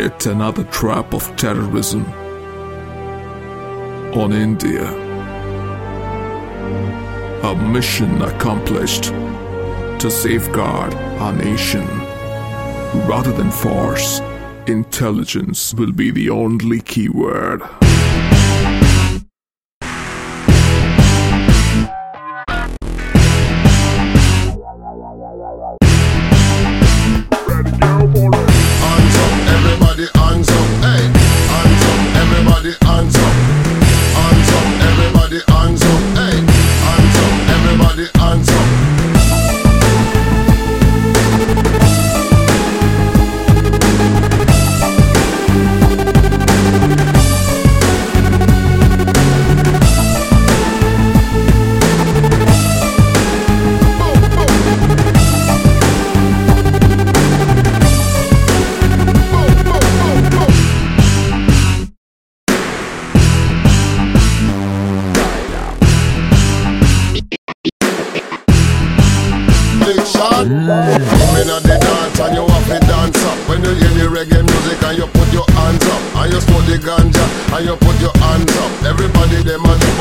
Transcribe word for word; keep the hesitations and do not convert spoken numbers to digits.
yet another trap of terrorism on India. A mission accomplished to safeguard our nation. Rather than force, intelligence will be the only keyword. Hands up, everybody, hands up, hey. Hands up, everybody, hands up. Hands up, everybody, hands up, hey. Hands up, everybody, hands up. Women at the dance and you have to dance up. When you hear the reggae music and you put your hands up, and you smoke the ganja and you put your hands up. Everybody them a do